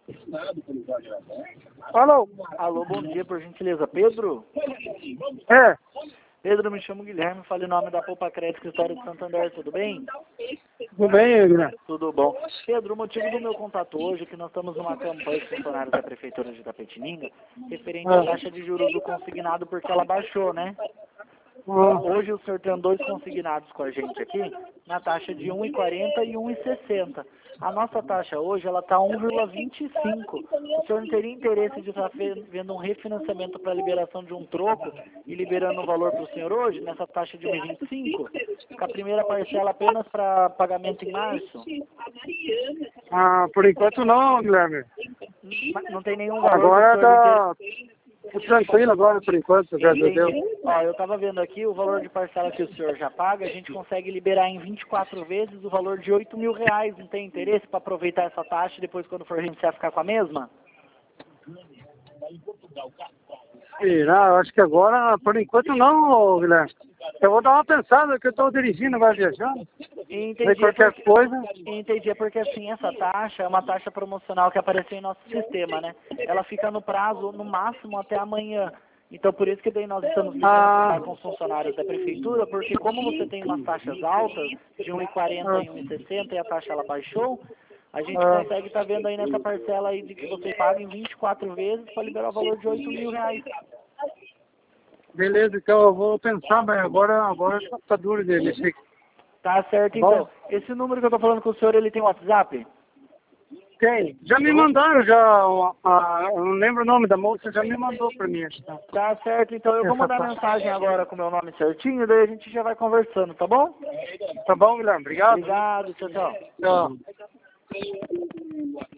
Alô? Alô, bom dia, por gentileza. Pedro? É, Pedro, me chamo Guilherme, falo em nome da Poupa Crédito Escritório de Santander, tudo bem? tudo bem, Guilherme? Tudo bom. Pedro, o motivo do meu contato hoje é que nós estamos numa campanha de funcionários da Prefeitura de Itapetininga referente à taxa de juros do consignado porque ela baixou, né? Hoje o senhor tem dois consignados com a gente aqui na taxa de 1,40 e 1,60. A nossa taxa hoje ela está 1,25. O senhor não teria interesse de estar vendo um refinanciamento para liberação de um troco e liberando o valor para o senhor hoje nessa taxa de 1,25? Com a primeira parcela apenas para pagamento em março? Por enquanto não, Guilherme. Não tem nenhum valor Agora do senhor tá tranquilo agora, por enquanto, graças a Deus. Ó, eu estava vendo aqui o valor de parcela que o senhor já paga, a gente consegue liberar em 24 vezes o valor de R$ 8.000. Não tem interesse para aproveitar essa taxa e depois, quando for renunciar, ficar com a mesma? Será? Eu acho que agora, por enquanto não, Guilherme. Eu vou dar uma pensada, que eu estou dirigindo, vai viajando. Entendi. Qualquer coisa. Entendi, é porque assim, essa taxa é uma taxa promocional que apareceu em nosso sistema, né? Ela fica no prazo, no máximo, até amanhã. Então, por isso que daí nós estamos lidando com os funcionários da prefeitura, porque como você tem umas taxas altas, de 1,40 e 1,60, e a taxa ela baixou, a gente consegue estar vendo aí nessa parcela aí de que você paga em 24 vezes para liberar o valor de R$ 8.000. Beleza, então eu vou pensar, mas agora tá duro dele. Tá certo, então. Esse número que eu tô falando com o senhor, ele tem WhatsApp? Tem. Já me mandaram, eu não lembro o nome da moça, já me mandou para mim. Tá certo, então eu vou mandar mensagem agora com o meu nome certinho, daí a gente já vai conversando, tá bom? Tá bom, Guilherme? Obrigado. Obrigado, tchau, tchau. Tchau.